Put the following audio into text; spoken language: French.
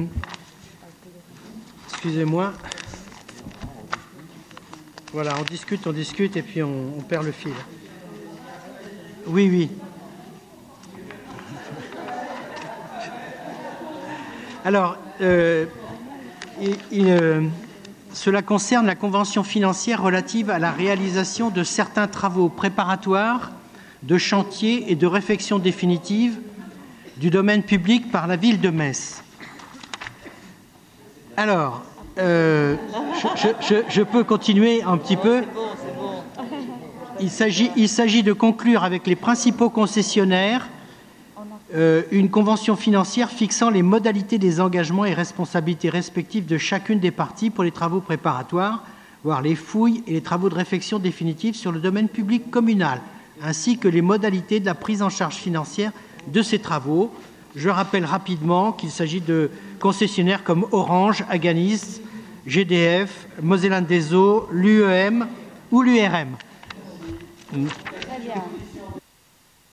Excusez-moi. Voilà, on discute et puis on perd le fil. Oui. Alors, cela concerne la convention financière relative à la réalisation de certains travaux préparatoires, de chantier et de réfection définitive du domaine public par la ville de Metz. Alors, je peux continuer un petit peu. C'est bon. Il s'agit de conclure avec les principaux concessionnaires une convention financière fixant les modalités des engagements et responsabilités respectives de chacune des parties pour les travaux préparatoires, voire les fouilles et les travaux de réfection définitive sur le domaine public communal, ainsi que les modalités de la prise en charge financière de ces travaux. Je rappelle rapidement qu'il s'agit de concessionnaires comme Orange, Aganis, GDF, Mosellan des Eaux, l'UEM ou l'URM.